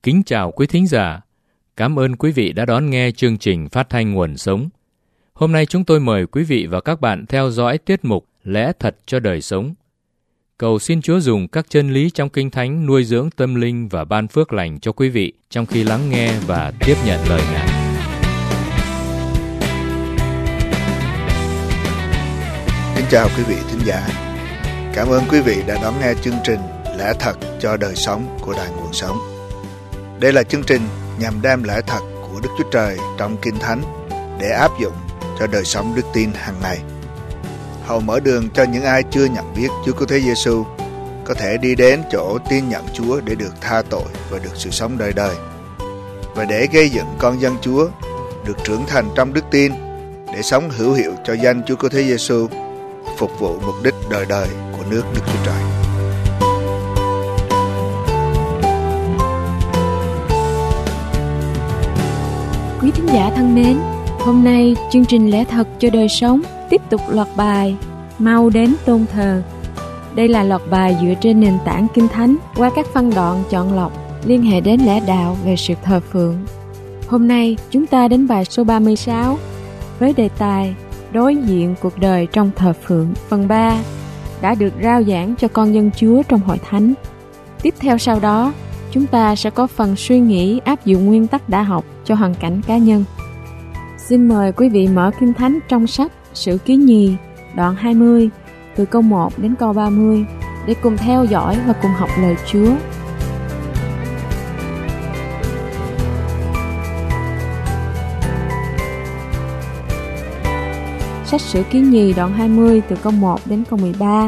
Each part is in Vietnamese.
Kính chào quý thính giả. Cảm ơn quý vị đã đón nghe chương trình phát thanh Nguồn Sống. Hôm nay chúng tôi mời quý vị và các bạn theo dõi tiết mục Lẽ Thật cho Đời Sống. Cầu xin Chúa dùng các chân lý trong Kinh Thánh nuôi dưỡng tâm linh và ban phước lành cho quý vị trong khi lắng nghe và tiếp nhận lời Ngài. Kính chào quý vị thính giả. Cảm ơn quý vị đã đón nghe chương trình Lẽ Thật cho Đời Sống của Đài Nguồn Sống. Đây là chương trình nhằm đem lẽ thật của Đức Chúa Trời trong Kinh Thánh để áp dụng cho đời sống đức tin hàng ngày. Hầu mở đường cho những ai chưa nhận biết Chúa Cứu Thế Giêsu có thể đi đến chỗ tin nhận Chúa để được tha tội và được sự sống đời đời, và để gây dựng con dân Chúa được trưởng thành trong đức tin để sống hữu hiệu cho danh Chúa Cứu Thế Giêsu, phục vụ mục đích đời đời của nước Đức Chúa Trời. Quý thính giả thân mến, hôm nay chương trình Lẽ Thật cho Đời Sống tiếp tục loạt bài Mau đến tôn thờ. Đây là loạt bài dựa trên nền tảng Kinh Thánh qua các phân đoạn chọn lọc liên hệ đến lẽ đạo về sự thờ phượng. Hôm nay chúng ta đến bài số 36 với đề tài Đối diện cuộc đời trong thờ phượng, phần 3 đã được rao giảng cho con dân Chúa trong hội thánh. Tiếp theo sau đó, chúng ta sẽ có phần suy nghĩ áp dụng nguyên tắc đã học cho hoàn cảnh cá nhân. Xin mời quý vị mở Kinh Thánh trong sách Sử Ký Nhì, đoạn 20, từ câu 1 đến câu 30, để cùng theo dõi và cùng học lời Chúa. Sách Sử Ký Nhì, đoạn 20, từ câu 1 đến câu 13.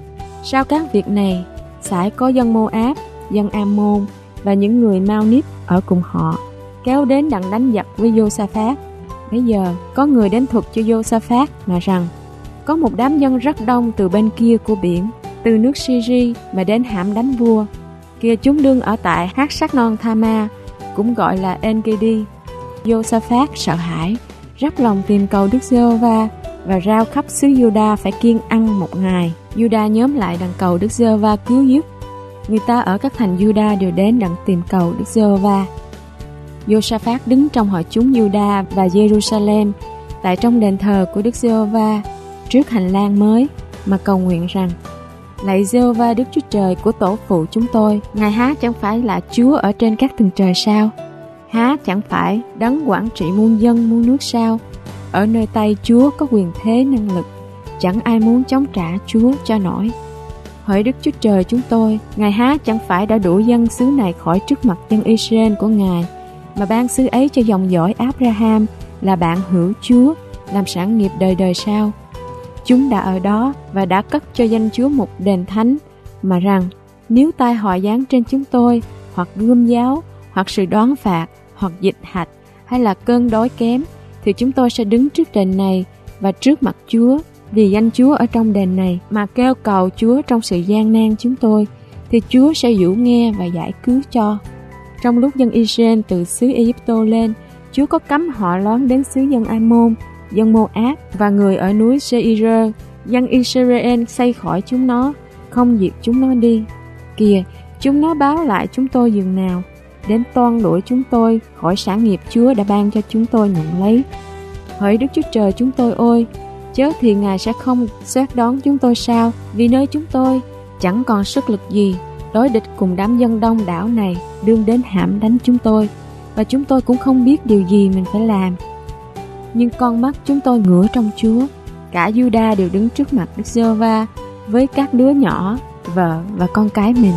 Sau các việc này, sải có dân Mô-áp, dân Am-môn và những người Mao-níp ở cùng họ, kéo đến đặng đánh giặc với Giô-sa-phát. Bây giờ có người đến thuật cho Giô-sa-phát mà rằng có một đám dân rất đông từ bên kia của biển, từ nước Syri mà đến hãm đánh vua. Kia chúng đương ở tại Hát-sát-non-tha-ma, cũng gọi là En-gedi. Giô-sa-phát sợ hãi, rắp lòng tìm cầu Đức Giê-hô-va và rao khắp xứ Giu-đa phải kiêng ăn một ngày. Giu-đa nhóm lại đặng cầu Đức Giê-hô-va cứu giúp. Người ta ở các thành Giu-đa đều đến đặng tìm cầu Đức Giê-hô-va. Giô-sa-phát đứng trong hội chúng Giu-đa và Giê-ru-sa-lem tại trong đền thờ của Đức Giê-hô-va trước hành lang mới mà cầu nguyện rằng: Lạy Giê-hô-va Đức Chúa Trời của tổ phụ chúng tôi, Ngài há chẳng phải là Chúa ở trên các tầng trời sao? Há chẳng phải đấng quản trị muôn dân muôn nước sao? Ở nơi tay Chúa có quyền thế năng lực, chẳng ai muốn chống trả Chúa cho nổi. Hỡi Đức Chúa Trời chúng tôi, Ngài há chẳng phải đã đuổi dân xứ này khỏi trước mặt dân Israel của Ngài, mà ban xứ ấy cho dòng dõi Abraham là bạn hữu Chúa, làm sản nghiệp đời đời sao? Chúng đã ở đó và đã cất cho danh Chúa một đền thánh, mà rằng nếu tai họa giáng trên chúng tôi, hoặc gươm giáo, hoặc sự đoán phạt, hoặc dịch hạch, hay là cơn đói kém, thì chúng tôi sẽ đứng trước đền này và trước mặt Chúa, vì danh Chúa ở trong đền này, mà kêu cầu Chúa trong sự gian nan chúng tôi, thì Chúa sẽ dỗ nghe và giải cứu cho. Trong lúc dân Israel từ xứ Ai-cập lên, Chúa có cấm họ lón đến xứ dân Am-môn, dân Mô-áp và người ở núi Sê-ir. Dân Israel xây khỏi chúng nó, không diệt chúng nó đi. Kìa, chúng nó báo lại chúng tôi dường nào, đến toan đuổi chúng tôi khỏi sản nghiệp Chúa đã ban cho chúng tôi nhận lấy. Hỡi Đức Chúa Trời chúng tôi ôi, chớ thì Ngài sẽ không xét đón chúng tôi sao? Vì nơi chúng tôi chẳng còn sức lực gì đối địch cùng đám dân đông đảo này đương đến hãm đánh chúng tôi, và chúng tôi cũng không biết điều gì mình phải làm. Nhưng con mắt chúng tôi ngửa trong Chúa. Cả Giu-đa đều đứng trước mặt Đức Giê-hô-va với các đứa nhỏ, vợ và con cái mình.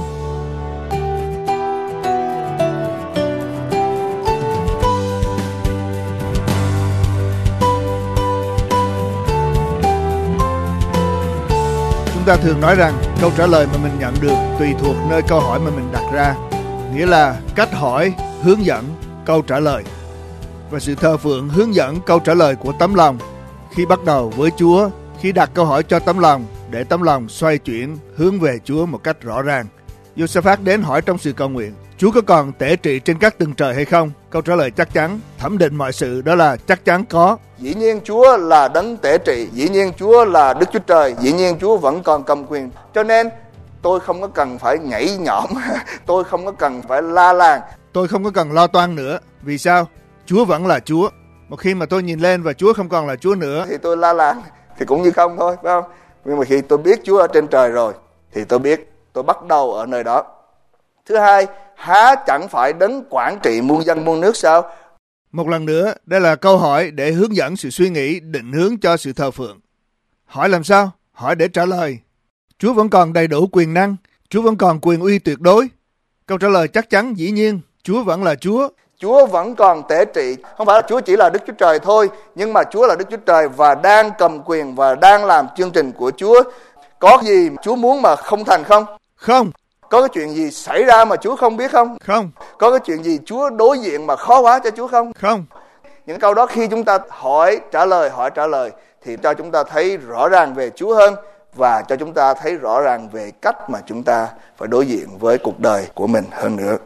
Chúng ta thường nói rằng câu trả lời mà mình nhận được tùy thuộc nơi câu hỏi mà mình đặt ra, nghĩa là cách hỏi hướng dẫn câu trả lời, và sự thờ phượng hướng dẫn câu trả lời của tấm lòng. Khi bắt đầu với Chúa, khi đặt câu hỏi cho tấm lòng, để tấm lòng xoay chuyển hướng về Chúa một cách rõ ràng. Giô-sa-phát đến hỏi trong sự cầu nguyện: Chúa có còn tể trị trên các tầng trời hay không? Câu trả lời chắc chắn, thẩm định mọi sự, đó là chắc chắn có. Dĩ nhiên Chúa là đấng tể trị, dĩ nhiên Chúa là Đức Chúa Trời, dĩ nhiên Chúa vẫn còn cầm quyền. Cho nên tôi không có cần phải nhảy nhõm, tôi không có cần phải la làng, tôi không có cần lo toan nữa. Vì sao? Chúa vẫn là Chúa. Một khi mà tôi nhìn lên và Chúa không còn là Chúa nữa thì tôi la làng thì cũng như không thôi, phải không? Nhưng mà khi tôi biết Chúa ở trên trời rồi thì tôi biết tôi bắt đầu ở nơi đó. Thứ hai, há chẳng phải đấng quản trị muôn dân muôn nước sao? Một lần nữa, đây là câu hỏi để hướng dẫn sự suy nghĩ, định hướng cho sự thờ phượng. Hỏi làm sao? Hỏi để trả lời. Chúa vẫn còn đầy đủ quyền năng, Chúa vẫn còn quyền uy tuyệt đối. Câu trả lời chắc chắn dĩ nhiên, Chúa vẫn là Chúa. Chúa vẫn còn tể trị. Không phải là Chúa chỉ là Đức Chúa Trời thôi, nhưng mà Chúa là Đức Chúa Trời và đang cầm quyền và đang làm chương trình của Chúa. Có gì Chúa muốn mà không thành không? Không. Có cái chuyện gì xảy ra mà Chúa không biết không? Không. Có cái chuyện gì Chúa đối diện mà khó quá cho Chúa không? Không. Những câu đó khi chúng ta hỏi trả lời thì cho chúng ta thấy rõ ràng về Chúa hơn và cho chúng ta thấy rõ ràng về cách mà chúng ta phải đối diện với cuộc đời của mình hơn nữa.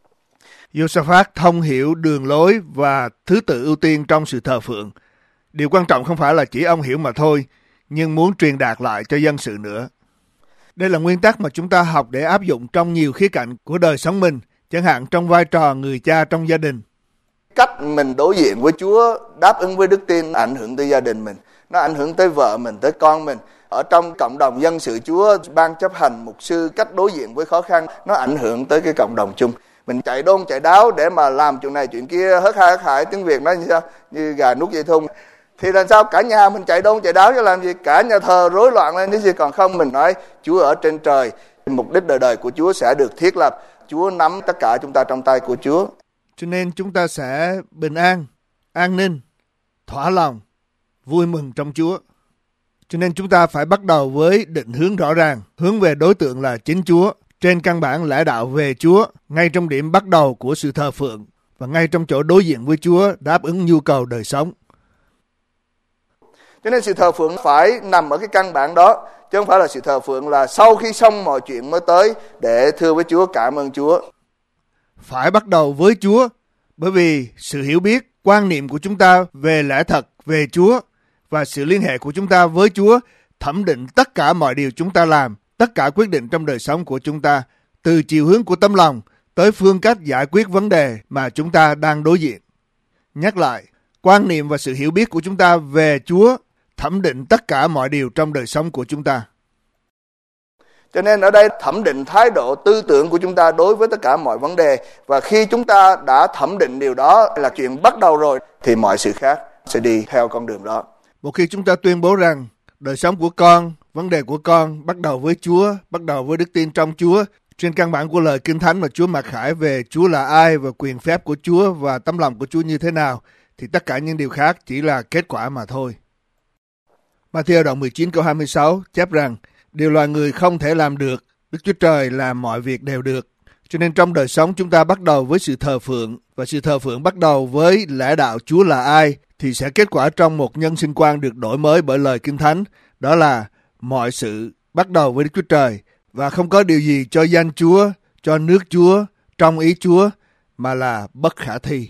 Josaphat thông hiểu đường lối và thứ tự ưu tiên trong sự thờ phượng. Điều quan trọng không phải là chỉ ông hiểu mà thôi, nhưng muốn truyền đạt lại cho dân sự nữa. Đây là nguyên tắc mà chúng ta học để áp dụng trong nhiều khía cạnh của đời sống mình, chẳng hạn trong vai trò người cha trong gia đình. Cách mình đối diện với Chúa, đáp ứng với đức tin ảnh hưởng tới gia đình mình, nó ảnh hưởng tới vợ mình, tới con mình. Ở trong cộng đồng dân sự Chúa, ban chấp hành, mục sư, cách đối diện với khó khăn, nó ảnh hưởng tới cái cộng đồng chung. Mình chạy đôn chạy đáo để mà làm chuyện này chuyện kia, hớt hải, tiếng Việt nói như sao? Như gà nuốt dây thun. Thì làm sao cả nhà mình chạy đôn chạy đáo cho làm gì? Cả nhà thờ rối loạn lên cái gì? Còn không, mình nói Chúa ở trên trời, mục đích đời đời của Chúa sẽ được thiết lập. Chúa nắm tất cả chúng ta trong tay của Chúa. Cho nên chúng ta sẽ bình an, an ninh, thỏa lòng, vui mừng trong Chúa. Cho nên chúng ta phải bắt đầu với định hướng rõ ràng, hướng về đối tượng là chính Chúa, trên căn bản lẽ đạo về Chúa, ngay trong điểm bắt đầu của sự thờ phượng và ngay trong chỗ đối diện với Chúa đáp ứng nhu cầu đời sống. Cho nên sự thờ phượng phải nằm ở cái căn bản đó, chứ không phải là sự thờ phượng là sau khi xong mọi chuyện mới tới để thưa với Chúa, cảm ơn Chúa. Phải bắt đầu với Chúa, bởi vì sự hiểu biết, quan niệm của chúng ta về lẽ thật, về Chúa và sự liên hệ của chúng ta với Chúa thẩm định tất cả mọi điều chúng ta làm, tất cả quyết định trong đời sống của chúng ta, từ chiều hướng của tấm lòng tới phương cách giải quyết vấn đề mà chúng ta đang đối diện. Nhắc lại, quan niệm và sự hiểu biết của chúng ta về Chúa thẩm định tất cả mọi điều trong đời sống của chúng ta. Cho nên ở đây thẩm định thái độ tư tưởng của chúng ta đối với tất cả mọi vấn đề. Và khi chúng ta đã thẩm định điều đó là chuyện bắt đầu rồi, thì mọi sự khác sẽ đi theo con đường đó. Một khi chúng ta tuyên bố rằng đời sống của con, vấn đề của con bắt đầu với Chúa, bắt đầu với đức tin trong Chúa, trên căn bản của lời Kinh Thánh mà Chúa mặc khải về Chúa là ai và quyền phép của Chúa và tấm lòng của Chúa như thế nào, thì tất cả những điều khác chỉ là kết quả mà thôi. Ma-thi-ơ đoạn 19 câu 26 chép rằng, điều loài người không thể làm được, Đức Chúa Trời làm mọi việc đều được. Cho nên trong đời sống chúng ta bắt đầu với sự thờ phượng, và sự thờ phượng bắt đầu với lẽ đạo Chúa là ai, thì sẽ kết quả trong một nhân sinh quan được đổi mới bởi lời Kinh Thánh, đó là mọi sự bắt đầu với Đức Chúa Trời, và không có điều gì cho danh Chúa, cho nước Chúa, trong ý Chúa, mà là bất khả thi.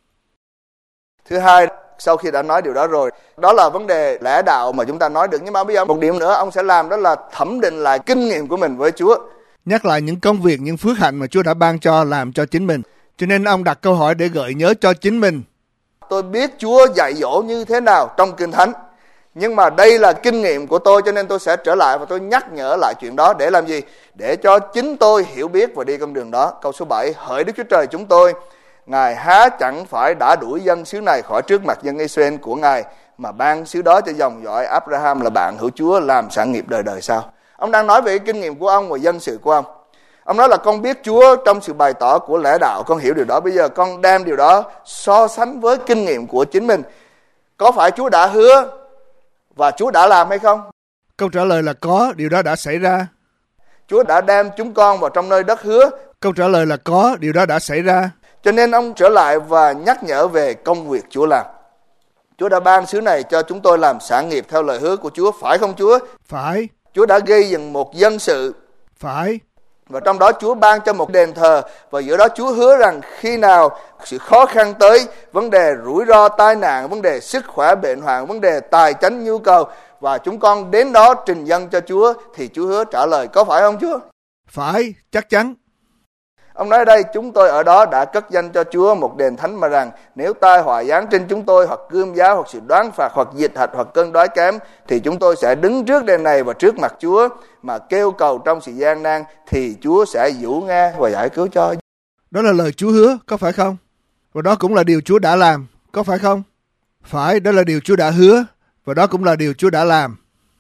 Thứ hai, sau khi đã nói điều đó rồi, đó là vấn đề lẽ đạo mà chúng ta nói được. Nhưng mà bây giờ một điểm nữa ông sẽ làm, đó là thẩm định lại kinh nghiệm của mình với Chúa. Nhắc lại những công việc, những phước hạnh mà Chúa đã ban cho làm cho chính mình. Cho nên ông đặt câu hỏi để gợi nhớ cho chính mình. Tôi biết Chúa dạy dỗ như thế nào trong Kinh Thánh, nhưng mà đây là kinh nghiệm của tôi, cho nên tôi sẽ trở lại và tôi nhắc nhở lại chuyện đó để làm gì? Để cho chính tôi hiểu biết và đi con đường đó. Câu số 7, hỡi Đức Chúa Trời chúng tôi, Ngài há chẳng phải đã đuổi dân xứ này khỏi trước mặt dân Israel của Ngài, mà ban xứ đó cho dòng dõi Abraham là bạn hữu Chúa làm sản nghiệp đời đời sao? Ông đang nói về cái kinh nghiệm của ông và dân sự của ông. Ông nói là con biết Chúa trong sự bày tỏ của lẽ đạo, con hiểu điều đó. Bây giờ con đem điều đó so sánh với kinh nghiệm của chính mình. Có phải Chúa đã hứa và Chúa đã làm hay không? Câu trả lời là có, điều đó đã xảy ra. Chúa đã đem chúng con vào trong nơi đất hứa. Câu trả lời là có, điều đó đã xảy ra. Cho nên ông trở lại và nhắc nhở về công việc Chúa làm. Chúa đã ban xứ này cho chúng tôi làm sản nghiệp theo lời hứa của Chúa, phải không Chúa? Phải. Chúa đã gây dựng một dân sự. Phải. Và trong đó Chúa ban cho một đền thờ, và giữa đó Chúa hứa rằng khi nào sự khó khăn tới, vấn đề rủi ro tai nạn, vấn đề sức khỏe bệnh hoạn, vấn đề tài chánh nhu cầu, và chúng con đến đó trình dâng cho Chúa, thì Chúa hứa trả lời, có phải không Chúa? Phải, chắc chắn. Ông nói ở đây, chúng tôi ở đó đã cất danh cho Chúa một đền thánh mà rằng, nếu tai họa giáng trên chúng tôi, hoặc gươm giáo, hoặc sự đoán phạt, hoặc dịch hạch, hoặc cơn đói kém, thì chúng tôi sẽ đứng trước đền này và trước mặt Chúa mà kêu cầu trong sự gian nan, thì Chúa sẽ dỗ nghe và giải cứu cho. Đó là lời Chúa hứa, có phải không? Và đó cũng là điều Chúa đã làm, có phải không? Phải, đó là điều Chúa đã hứa, và đó cũng là điều Chúa đã làm.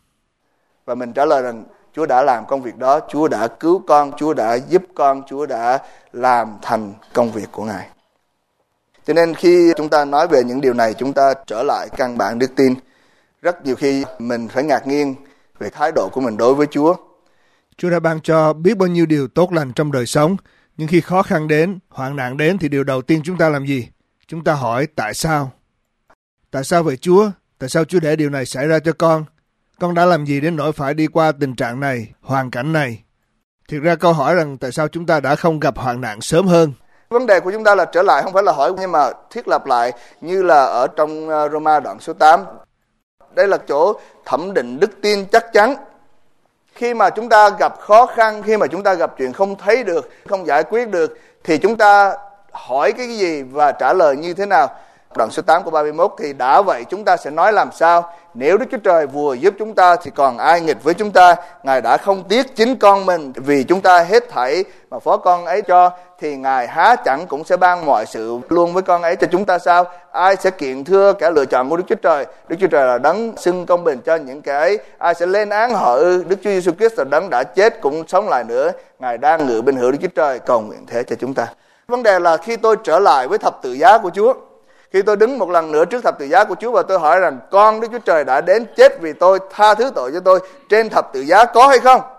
Và mình trả lời rằng Chúa đã làm công việc đó, Chúa đã cứu con, Chúa đã giúp con, Chúa đã làm thành công việc của Ngài. Cho nên khi chúng ta nói về những điều này, chúng ta trở lại căn bản đức tin. Rất nhiều khi mình phải ngạc nhiên về thái độ của mình đối với Chúa. Chúa đã ban cho biết bao nhiêu điều tốt lành trong đời sống, nhưng khi khó khăn đến, hoạn nạn đến thì điều đầu tiên chúng ta làm gì? Chúng ta hỏi tại sao? Tại sao vậy Chúa? Tại sao Chúa để điều này xảy ra cho con? Con đã làm gì đến nỗi phải đi qua tình trạng này, hoàn cảnh này? Thực ra câu hỏi rằng tại sao chúng ta đã không gặp hoạn nạn sớm hơn? Vấn đề của chúng ta là trở lại, không phải là hỏi, nhưng mà thiết lập lại như là ở trong Roma đoạn số 8. Đây là chỗ thẩm định đức tin chắc chắn. Khi mà chúng ta gặp khó khăn, khi mà chúng ta gặp chuyện không thấy được, không giải quyết được, thì chúng ta hỏi cái gì và trả lời như thế nào? Đoạn số 8 của 31 thì đã vậy chúng ta sẽ nói làm sao? Nếu Đức Chúa Trời vừa giúp chúng ta thì còn ai nghịch với chúng ta? Ngài đã không tiếc chính con mình vì chúng ta hết thảy mà phó con ấy cho, thì Ngài há chẳng cũng sẽ ban mọi sự luôn với con ấy cho chúng ta sao? Ai sẽ kiện thưa kẻ lựa chọn của Đức Chúa Trời? Đức Chúa Trời là đấng xưng công bình cho những kẻ ấy. Ai sẽ lên án họ ư? Đức Chúa Giêsu Christ là đấng đã chết cũng sống lại nữa. Ngài đang ngự bên hữu Đức Chúa Trời, cầu nguyện thế cho chúng ta. Vấn đề là khi tôi trở lại với thập tự giá của Chúa, khi tôi đứng một lần nữa trước thập tự giá của Chúa và tôi hỏi rằng con Đức Chúa Trời đã đến chết vì tôi, tha thứ tội cho tôi trên thập tự giá có hay không?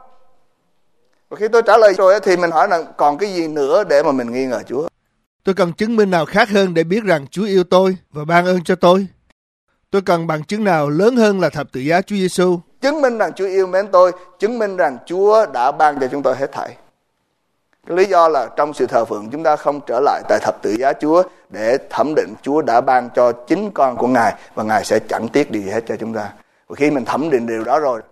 Và khi tôi trả lời rồi thì mình hỏi rằng còn cái gì nữa để mà mình nghi ngờ Chúa? Tôi cần chứng minh nào khác hơn để biết rằng Chúa yêu tôi và ban ơn cho tôi? Tôi cần bằng chứng nào lớn hơn là thập tự giá Chúa Giêsu? Chứng minh rằng Chúa yêu mến tôi, chứng minh rằng Chúa đã ban cho chúng tôi hết thảy. Cái lý do là trong sự thờ phượng chúng ta không trở lại tại thập tự giá Chúa để thẩm định Chúa đã ban cho chính con của Ngài và Ngài sẽ chẳng tiếc gì hết cho chúng ta. Và khi mình thẩm định điều đó rồi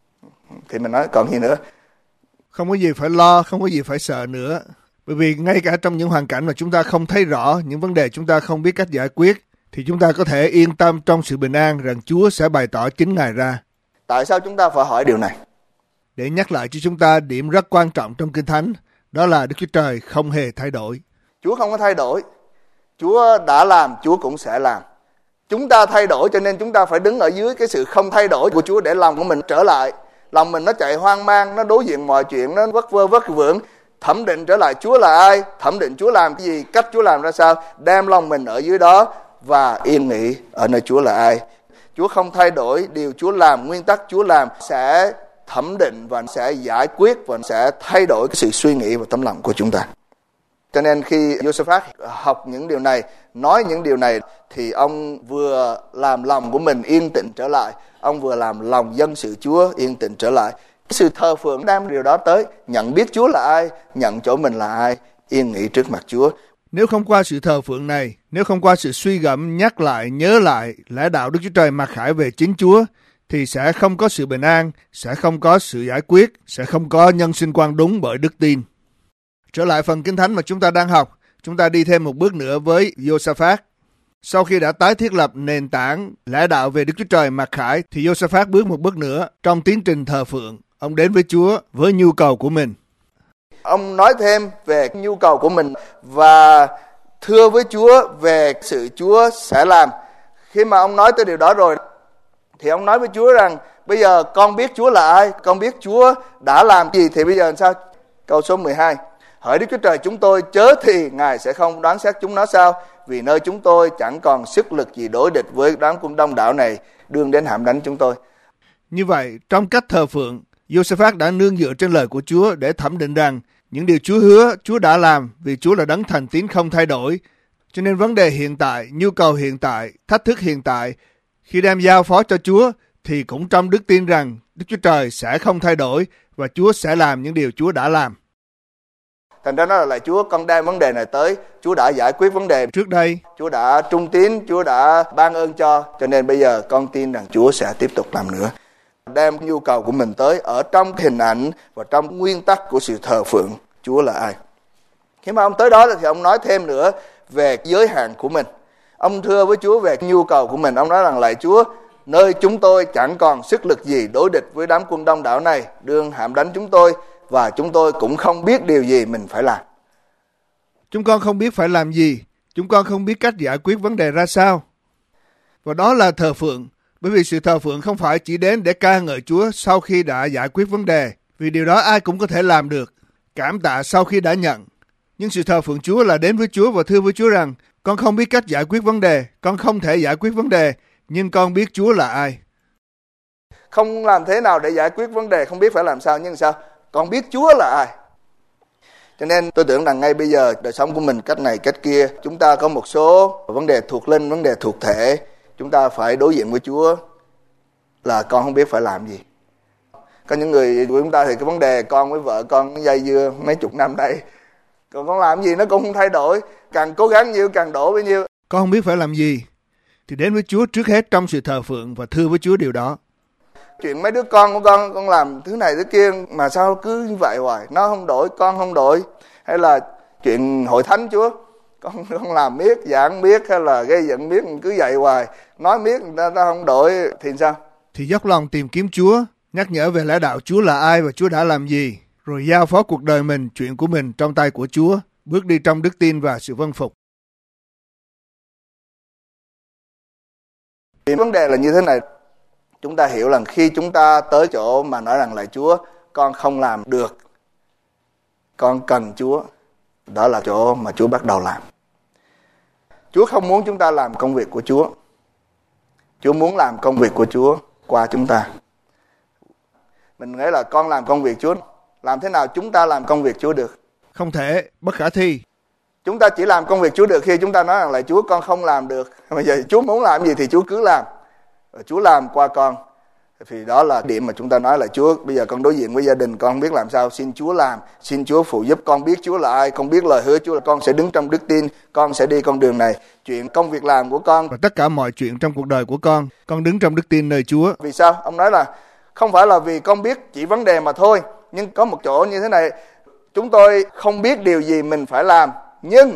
thì mình nói còn gì nữa? Không có gì phải lo, không có gì phải sợ nữa. Bởi vì ngay cả trong những hoàn cảnh mà chúng ta không thấy rõ, những vấn đề chúng ta không biết cách giải quyết, thì chúng ta có thể yên tâm trong sự bình an rằng Chúa sẽ bày tỏ chính Ngài ra. Tại sao chúng ta phải hỏi điều này? Để nhắc lại cho chúng ta điểm rất quan trọng trong Kinh Thánh, đó là Đức Chúa Trời không hề thay đổi. Chúa không có thay đổi. Chúa đã làm, Chúa cũng sẽ làm. Chúng ta thay đổi cho nên chúng ta phải đứng ở dưới cái sự không thay đổi của Chúa để lòng của mình trở lại. Lòng mình nó chạy hoang mang, nó đối diện mọi chuyện, nó vất vơ vất vưởng. Thẩm định trở lại Chúa là ai, thẩm định Chúa làm cái gì, cách Chúa làm ra sao, đem lòng mình ở dưới đó và yên nghỉ ở nơi Chúa là ai. Chúa không thay đổi, điều Chúa làm, nguyên tắc Chúa làm sẽ thẩm định và sẽ giải quyết và sẽ thay đổi cái sự suy nghĩ và tấm lòng của chúng ta. Cho nên khi Josaphat học những điều này, nói những điều này thì ông vừa làm lòng của mình yên tĩnh trở lại, ông vừa làm lòng dân sự Chúa yên tĩnh trở lại. Cái sự thờ phượng đem điều đó tới, nhận biết Chúa là ai, nhận chỗ mình là ai, yên nghỉ trước mặt Chúa. Nếu không qua sự thờ phượng này, nếu không qua sự suy gẫm, nhắc lại, nhớ lại lẽ đạo Đức Chúa Trời mặc khải về chính Chúa, thì sẽ không có sự bình an, sẽ không có sự giải quyết, sẽ không có nhân sinh quan đúng bởi đức tin. Trở lại phần Kinh Thánh mà chúng ta đang học, chúng ta đi thêm một bước nữa với Josaphat. Sau khi đã tái thiết lập nền tảng lẽ đạo về Đức Chúa Trời mặc khải, thì Josaphat bước một bước nữa trong tiến trình thờ phượng. Ông đến với Chúa với nhu cầu của mình. Ông nói thêm về nhu cầu của mình và thưa với Chúa về sự Chúa sẽ làm. Khi mà ông nói tới điều đó rồi, thì ông nói với Chúa rằng bây giờ con biết Chúa là ai, con biết Chúa đã làm gì, thì bây giờ làm sao? Câu số 12. Hỡi Đức Chúa Trời chúng tôi chớ thì Ngài sẽ không đoán xét chúng nó sao? Vì nơi chúng tôi chẳng còn sức lực gì đối địch với đám quân đông đảo này đương đến hãm đánh chúng tôi. Như vậy, trong cách thờ phượng, Josaphat đã nương dựa trên lời của Chúa để thẩm định rằng những điều Chúa hứa, Chúa đã làm vì Chúa là đấng thành tín không thay đổi. Cho nên vấn đề hiện tại, nhu cầu hiện tại, thách thức hiện tại, khi đem giao phó cho Chúa thì cũng trong đức tin rằng Đức Chúa Trời sẽ không thay đổi và Chúa sẽ làm những điều Chúa đã làm. Thành ra nó là lại Chúa, con đem vấn đề này tới, Chúa đã giải quyết vấn đề trước đây, Chúa đã trung tín, Chúa đã ban ơn cho nên bây giờ con tin rằng Chúa sẽ tiếp tục làm nữa. Đem nhu cầu của mình tới ở trong hình ảnh và trong nguyên tắc của sự thờ phượng Chúa là ai. Khi mà ông tới đó thì ông nói thêm nữa về giới hạn của mình. Ông thưa với Chúa về nhu cầu của mình. Ông nói rằng: lạy Chúa, nơi chúng tôi chẳng còn sức lực gì đối địch với đám quân đông đảo này, đương hãm đánh chúng tôi, và chúng tôi cũng không biết điều gì mình phải làm. Chúng con không biết phải làm gì. Chúng con không biết cách giải quyết vấn đề ra sao. Và đó là thờ phượng. Bởi vì sự thờ phượng không phải chỉ đến để ca ngợi Chúa sau khi đã giải quyết vấn đề. Vì điều đó ai cũng có thể làm được. Cảm tạ sau khi đã nhận. Nhưng sự thờ phượng Chúa là đến với Chúa và thưa với Chúa rằng: con không biết cách giải quyết vấn đề, con không thể giải quyết vấn đề, nhưng con biết Chúa là ai. Không làm thế nào để giải quyết vấn đề, không biết phải làm sao, nhưng sao? Con biết Chúa là ai. Cho nên tôi tưởng rằng ngay bây giờ đời sống của mình cách này cách kia, chúng ta có một số vấn đề thuộc linh, vấn đề thuộc thể, chúng ta phải đối diện với Chúa là con không biết phải làm gì. Có những người của chúng ta thì cái vấn đề con với vợ con dây dưa mấy chục năm đây, còn con làm gì nó cũng không thay đổi, càng cố gắng nhiều càng đổ bấy nhiêu. Con không biết phải làm gì thì đến với Chúa trước hết trong sự thờ phượng và thưa với Chúa điều đó. Chuyện mấy đứa con của con làm thứ này thứ kia mà sao cứ như vậy hoài, nó không đổi, con không đổi. Hay là chuyện hội thánh Chúa, con làm miết, giảng miết hay là gây giận miết, cứ vậy hoài, nói miết người ta không đổi thì sao? Thì dốc lòng tìm kiếm Chúa, nhắc nhở về lẽ đạo Chúa là ai và Chúa đã làm gì, rồi giao phó cuộc đời mình, chuyện của mình trong tay của Chúa, bước đi trong đức tin và sự vâng phục. Vấn đề là như thế này, chúng ta hiểu rằng khi chúng ta tới chỗ mà nói rằng: lạy Chúa, con không làm được, con cần Chúa, đó là chỗ mà Chúa bắt đầu làm. Chúa không muốn chúng ta làm công việc của Chúa. Chúa muốn làm công việc của Chúa qua chúng ta. Mình nghĩ là con làm công việc Chúa, làm thế nào chúng ta làm công việc Chúa được? Không thể, bất khả thi. Chúng ta chỉ làm công việc Chúa được khi chúng ta nói rằng: lạy Chúa, con không làm được. Bây giờ Chúa muốn làm gì thì Chúa cứ làm. Chúa làm qua con. Thì đó là điểm mà chúng ta nói là: Chúa, bây giờ con đối diện với gia đình, con không biết làm sao, xin Chúa làm, xin Chúa phụ giúp con biết Chúa là ai, con biết lời hứa Chúa là con sẽ đứng trong đức tin, con sẽ đi con đường này. Chuyện công việc làm của con và tất cả mọi chuyện trong cuộc đời của con đứng trong đức tin nơi Chúa. Vì sao? Ông nói là không phải là vì con biết chỉ vấn đề mà thôi, nhưng có một chỗ như thế này: chúng tôi không biết điều gì mình phải làm, nhưng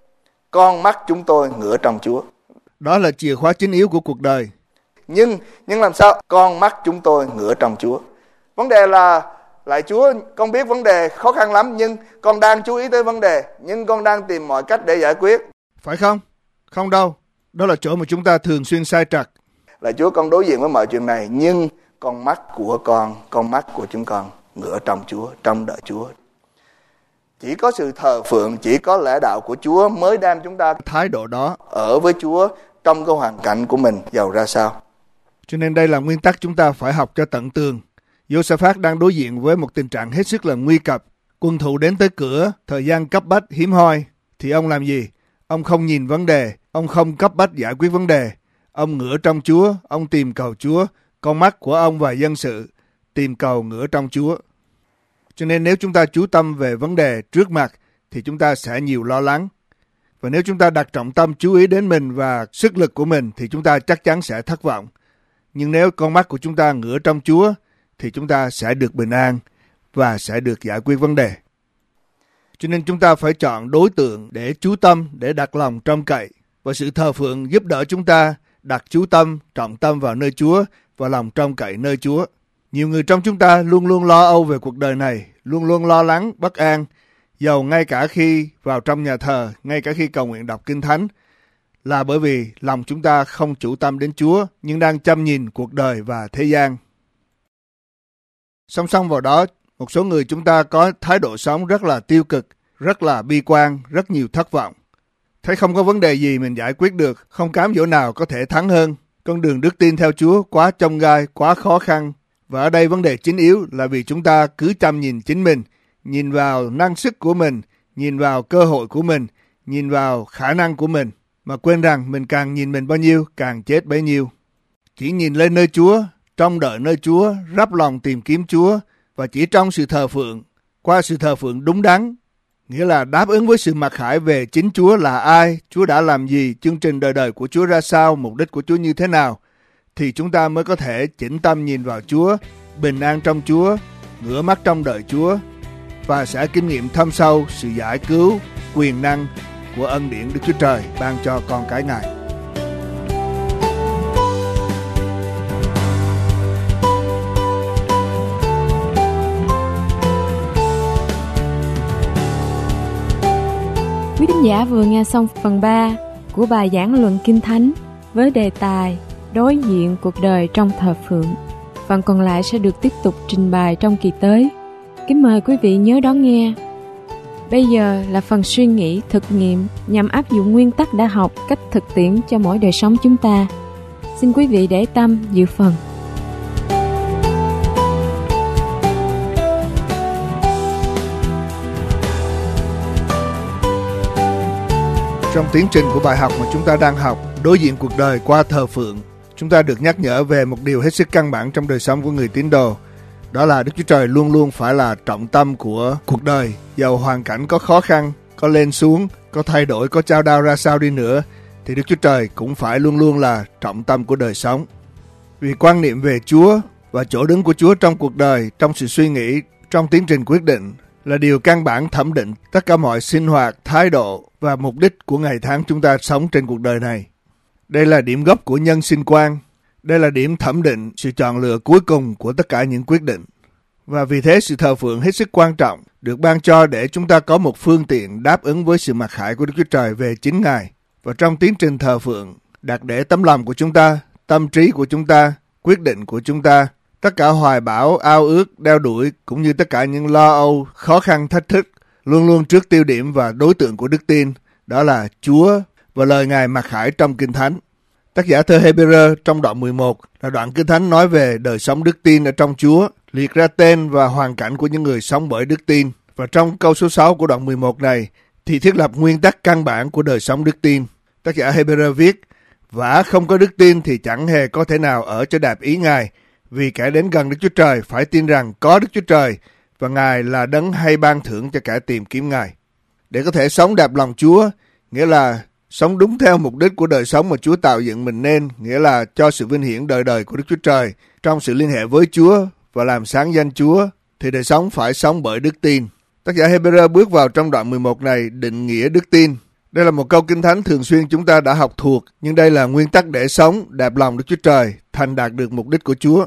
con mắt chúng tôi ngửa trong Chúa. Đó là chìa khóa chính yếu của cuộc đời. Nhưng làm sao? Con mắt chúng tôi ngửa trong Chúa. Vấn đề là: lạy Chúa, con biết vấn đề khó khăn lắm, nhưng con đang chú ý tới vấn đề, nhưng con đang tìm mọi cách để giải quyết. Phải không? Không đâu. Đó là chỗ mà chúng ta thường xuyên sai trật. Lạy Chúa, con đối diện với mọi chuyện này, nhưng con mắt của con mắt của chúng con ngửa trong Chúa, trong đợi Chúa. Chỉ có sự thờ phượng, chỉ có lẽ đạo của Chúa mới đem chúng ta thái độ đó ở với Chúa trong cái hoàn cảnh của mình giàu ra sao. Cho nên đây là nguyên tắc chúng ta phải học cho tận tường. Giô-sa-phát đang đối diện với một tình trạng hết sức là nguy cấp. Quân thù đến tới cửa, thời gian cấp bách hiếm hoi. Thì ông làm gì? Ông không nhìn vấn đề, ông không cấp bách giải quyết vấn đề. Ông ngửa trong Chúa, ông tìm cầu Chúa. Con mắt của ông và dân sự tìm cầu ngửa trong Chúa. Cho nên nếu chúng ta chú tâm về vấn đề trước mặt thì chúng ta sẽ nhiều lo lắng. Và nếu chúng ta đặt trọng tâm chú ý đến mình và sức lực của mình thì chúng ta chắc chắn sẽ thất vọng. Nhưng nếu con mắt của chúng ta ngửa trong Chúa thì chúng ta sẽ được bình an và sẽ được giải quyết vấn đề. Cho nên chúng ta phải chọn đối tượng để chú tâm, để đặt lòng trông cậy. Và sự thờ phượng giúp đỡ chúng ta đặt chú tâm, trọng tâm vào nơi Chúa và lòng trông cậy nơi Chúa. Nhiều người trong chúng ta luôn luôn lo âu về cuộc đời này, luôn luôn lo lắng, bất an, dầu ngay cả khi vào trong nhà thờ, ngay cả khi cầu nguyện đọc Kinh Thánh, là bởi vì lòng chúng ta không chủ tâm đến Chúa, nhưng đang chăm nhìn cuộc đời và thế gian. Song song vào đó, một số người chúng ta có thái độ sống rất là tiêu cực, rất là bi quan, rất nhiều thất vọng. Thấy không có vấn đề gì mình giải quyết được, không cám dỗ nào có thể thắng hơn. Con đường đức tin theo Chúa quá chông gai, quá khó khăn. Và ở đây vấn đề chính yếu là vì chúng ta cứ chăm nhìn chính mình, nhìn vào năng sức của mình, nhìn vào cơ hội của mình, nhìn vào khả năng của mình, mà quên rằng mình càng nhìn mình bao nhiêu, càng chết bấy nhiêu. Chỉ nhìn lên nơi Chúa, trông đợi nơi Chúa, rắp lòng tìm kiếm Chúa, và chỉ trong sự thờ phượng, qua sự thờ phượng đúng đắn, nghĩa là đáp ứng với sự mặc khải về chính Chúa là ai, Chúa đã làm gì, chương trình đời đời của Chúa ra sao, mục đích của Chúa như thế nào, thì chúng ta mới có thể chỉnh tâm nhìn vào Chúa, bình an trong Chúa, ngửa mắt trong đợi Chúa, và sẽ kinh nghiệm thâm sâu sự giải cứu, quyền năng của ân điển Đức Chúa Trời ban cho con cái Ngài. Quý thính giả vừa nghe xong phần 3 của bài giảng luận Kinh Thánh với đề tài Đối diện cuộc đời trong thờ phượng. Phần còn lại sẽ được tiếp tục trình bày trong kỳ tới. Kính mời quý vị nhớ đón nghe. Bây giờ là phần suy nghĩ thực nghiệm nhằm áp dụng nguyên tắc đã học cách thực tiễn cho mỗi đời sống chúng ta. Xin quý vị để tâm dự phần. Trong tiến trình của bài học mà chúng ta đang học, đối diện cuộc đời qua thờ phượng, chúng ta được nhắc nhở về một điều hết sức căn bản trong đời sống của người tín đồ. Đó là Đức Chúa Trời luôn luôn phải là trọng tâm của cuộc đời. Dầu hoàn cảnh có khó khăn, có lên xuống, có thay đổi, có chao đao ra sao đi nữa, thì Đức Chúa Trời cũng phải luôn luôn là trọng tâm của đời sống. Vì quan niệm về Chúa và chỗ đứng của Chúa trong cuộc đời, trong sự suy nghĩ, trong tiến trình quyết định là điều căn bản thẩm định tất cả mọi sinh hoạt, thái độ và mục đích của ngày tháng chúng ta sống trên cuộc đời này. Đây là điểm gốc của nhân sinh quan. Đây là điểm thẩm định sự chọn lựa cuối cùng của tất cả những quyết định. Và vì thế sự thờ phượng hết sức quan trọng được ban cho để chúng ta có một phương tiện đáp ứng với sự mặc khải của Đức Chúa Trời về chính Ngài. Và trong tiến trình thờ phượng, đặt để tấm lòng của chúng ta, tâm trí của chúng ta, quyết định của chúng ta, tất cả hoài bão, ao ước, đeo đuổi cũng như tất cả những lo âu, khó khăn, thách thức luôn luôn trước tiêu điểm và đối tượng của đức tin, đó là Chúa và lời Ngài mặc khải trong Kinh Thánh. Tác giả thơ Hebrew trong đoạn 11 là đoạn Kinh Thánh nói về đời sống đức tin ở trong Chúa, liệt ra tên và hoàn cảnh của những người sống bởi đức tin. Và trong câu số 6 của đoạn 11 này thì thiết lập nguyên tắc căn bản của đời sống đức tin. Tác giả Hebrew viết: Vả không có đức tin thì chẳng hề có thể nào ở cho đẹp ý Ngài, vì kẻ đến gần Đức Chúa Trời phải tin rằng có Đức Chúa Trời và Ngài là đấng hay ban thưởng cho kẻ tìm kiếm Ngài. Để có thể sống đẹp lòng Chúa, nghĩa là sống đúng theo mục đích của đời sống mà Chúa tạo dựng mình nên, nghĩa là cho sự vinh hiển đời đời của Đức Chúa Trời trong sự liên hệ với Chúa và làm sáng danh Chúa, thì đời sống phải sống bởi đức tin. Tác giả Hebrew bước vào trong đoạn 11 này định nghĩa đức tin. Đây là một câu Kinh Thánh thường xuyên chúng ta đã học thuộc, nhưng đây là nguyên tắc để sống đẹp lòng Đức Chúa Trời, thành đạt được mục đích của Chúa.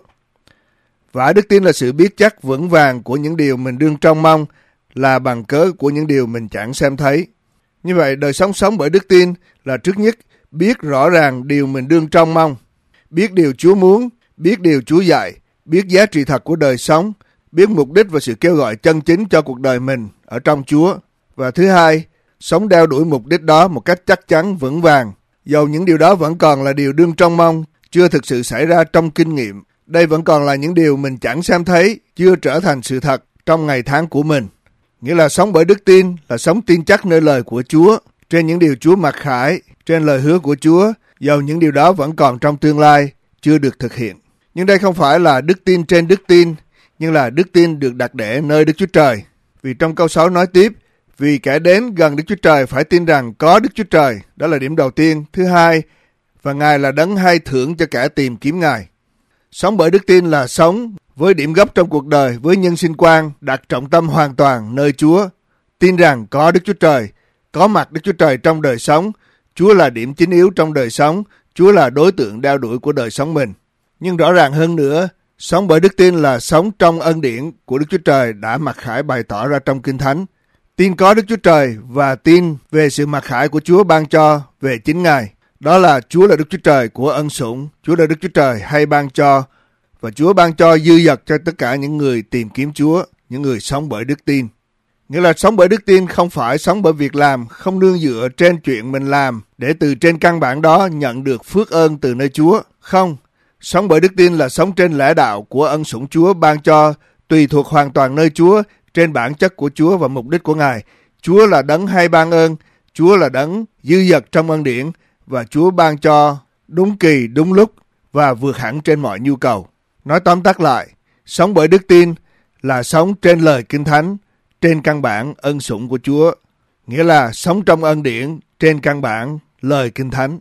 Và đức tin là sự biết chắc vững vàng của những điều mình đương trông mong, là bằng cớ của những điều mình chẳng xem thấy. Như vậy, đời sống sống bởi đức tin là trước nhất biết rõ ràng điều mình đương trông mong, biết điều Chúa muốn, biết điều Chúa dạy, biết giá trị thật của đời sống, biết mục đích và sự kêu gọi chân chính cho cuộc đời mình ở trong Chúa. Và thứ hai, sống đeo đuổi mục đích đó một cách chắc chắn vững vàng. Dầu những điều đó vẫn còn là điều đương trông mong, chưa thực sự xảy ra trong kinh nghiệm, đây vẫn còn là những điều mình chẳng xem thấy, chưa trở thành sự thật trong ngày tháng của mình. Nghĩa là sống bởi đức tin là sống tin chắc nơi lời của Chúa, trên những điều Chúa mặc khải, trên lời hứa của Chúa, dầu những điều đó vẫn còn trong tương lai, chưa được thực hiện. Nhưng đây không phải là đức tin trên đức tin, nhưng là đức tin được đặt để nơi Đức Chúa Trời. Vì trong câu 6 nói tiếp, vì kẻ đến gần Đức Chúa Trời phải tin rằng có Đức Chúa Trời, đó là điểm đầu tiên. Thứ hai, và Ngài là đấng hay thưởng cho kẻ tìm kiếm Ngài. Sống bởi đức tin là sống với điểm gốc trong cuộc đời, với nhân sinh quan, đặt trọng tâm hoàn toàn nơi Chúa. Tin rằng có Đức Chúa Trời, có mặt Đức Chúa Trời trong đời sống. Chúa là điểm chính yếu trong đời sống. Chúa là đối tượng đeo đuổi của đời sống mình. Nhưng rõ ràng hơn nữa, sống bởi đức tin là sống trong ân điển của Đức Chúa Trời đã mặc khải bày tỏ ra trong Kinh Thánh. Tin có Đức Chúa Trời và tin về sự mặc khải của Chúa ban cho về chính Ngài. Đó là Chúa là Đức Chúa Trời của ân sủng, Chúa là Đức Chúa Trời hay ban cho, và Chúa ban cho dư dật cho tất cả những người tìm kiếm Chúa, những người sống bởi đức tin. Nghĩa là sống bởi đức tin không phải sống bởi việc làm, không nương dựa trên chuyện mình làm, để từ trên căn bản đó nhận được phước ơn từ nơi Chúa. Không, sống bởi đức tin là sống trên lẽ đạo của ân sủng Chúa ban cho, tùy thuộc hoàn toàn nơi Chúa, trên bản chất của Chúa và mục đích của Ngài. Chúa là đấng hay ban ơn, Chúa là đấng dư dật trong ân điển, và Chúa ban cho đúng kỳ, đúng lúc và vượt hẳn trên mọi nhu cầu. Nói tóm tắt lại, sống bởi đức tin là sống trên lời Kinh Thánh, trên căn bản ân sủng của Chúa. Nghĩa là sống trong ân điển trên căn bản lời Kinh Thánh.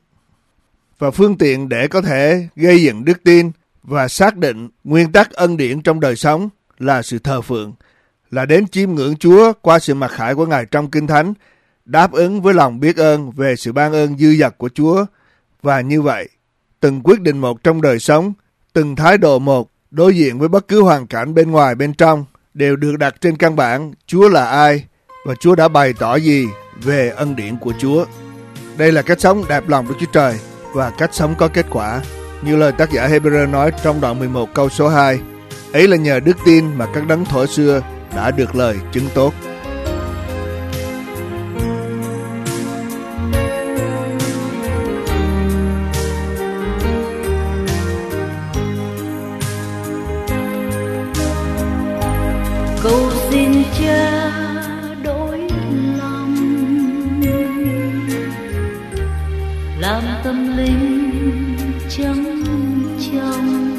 Và phương tiện để có thể gây dựng đức tin và xác định nguyên tắc ân điển trong đời sống là sự thờ phượng, là đến chiêm ngưỡng Chúa qua sự mặc khải của Ngài trong Kinh Thánh, đáp ứng với lòng biết ơn về sự ban ơn dư dật của Chúa. Và như vậy, từng quyết định một trong đời sống, từng thái độ một đối diện với bất cứ hoàn cảnh bên ngoài bên trong đều được đặt trên căn bản Chúa là ai và Chúa đã bày tỏ gì về ân điển của Chúa. Đây là cách sống đẹp lòng Đức Chúa Trời và cách sống có kết quả. Như lời tác giả Hebrew nói trong đoạn 11 câu số 2, ấy là nhờ đức tin mà các đấng thuở xưa đã được lời chứng tốt. Cầu xin Cha đổi lòng, làm tâm linh trắng trong.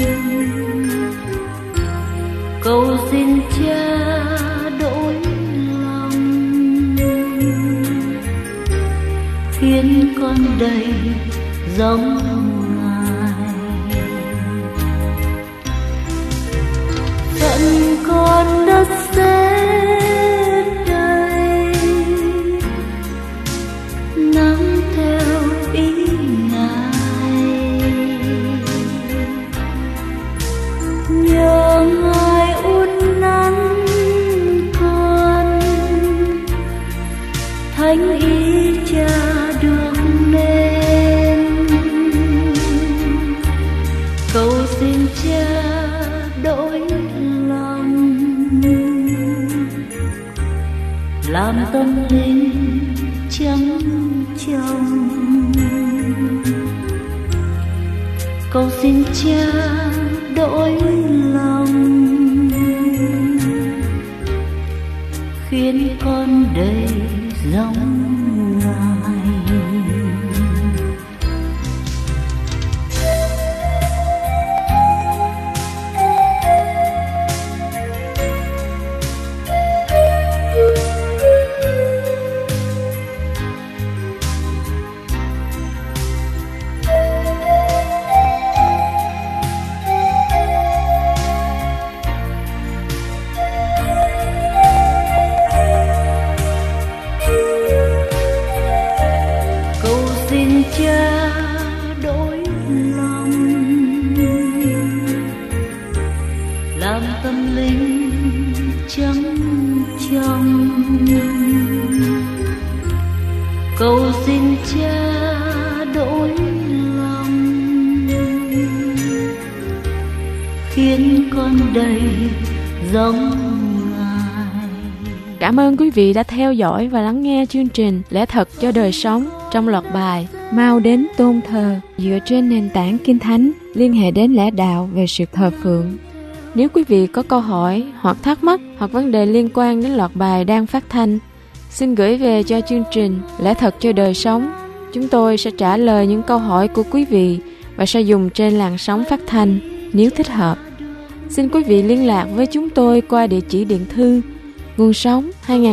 Cầu xin Cha đổi lòng, khiến con đầy giống Ngài. Phận con đất sẽ đầy, nắng theo ý Ngài. Nhờ Ngài uốn nắn con, thánh ý Cha được nên. Cầu xin Cha đổi lòng, làm tâm linh trắng trong. Cầu xin Cha đổi lòng, khiến con đầy giống Ngài. Cha đổi lòng, làm tâm linh trắng trong. Cầu xin Cha đổi lòng, khiến con đầy giống Ngài. Cảm ơn quý vị đã theo dõi và lắng nghe chương trình Lẽ Thật cho Đời Sống trong loạt bài Mau Đến Tôn Thờ dựa trên nền tảng Kinh Thánh liên hệ đến lẽ đạo về sự thờ phượng. Nếu quý vị có câu hỏi hoặc thắc mắc hoặc vấn đề liên quan đến loạt bài đang phát thanh, xin gửi về cho chương trình Lẽ Thật cho Đời Sống. Chúng tôi sẽ trả lời những câu hỏi của quý vị và sẽ dùng trên làn sóng phát thanh nếu thích hợp. Xin quý vị liên lạc với chúng tôi qua địa chỉ điện thư nguồn sống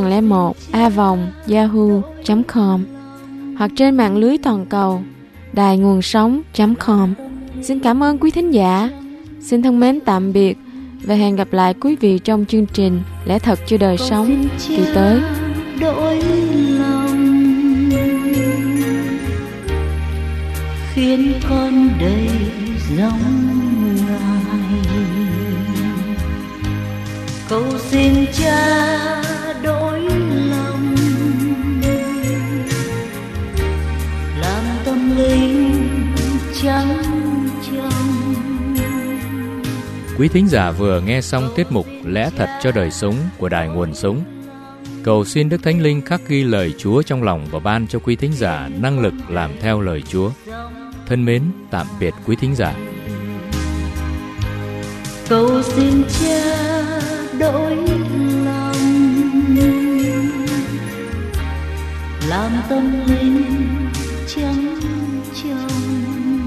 2001a@yahoo.com hoặc trên mạng lưới toàn cầu đài nguồn sống.com. Xin cảm ơn quý thính giả. Xin thân mến tạm biệt và hẹn gặp lại quý vị trong chương trình Lẽ Thật cho Đời Sống kỳ tới. Đổi lòng, khiến con đầy giống Ngài. Cầu xin Cha đổi lòng, làm tâm linh trắng trong. Quý thính giả vừa nghe xong tiết mục Lẽ Thật cho Đời Sống của Đài Nguồn Sống. Cầu xin Đức Thánh Linh khắc ghi lời Chúa trong lòng và ban cho quý thính giả năng lực làm theo lời Chúa. Thân mến, tạm biệt quý thính giả. Cầu xin Cha đổi lòng, làm tâm linh trắng trong.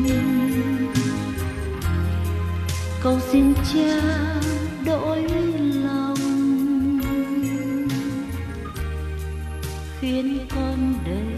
Cầu xin Cha đổi lòng, khiến con đầy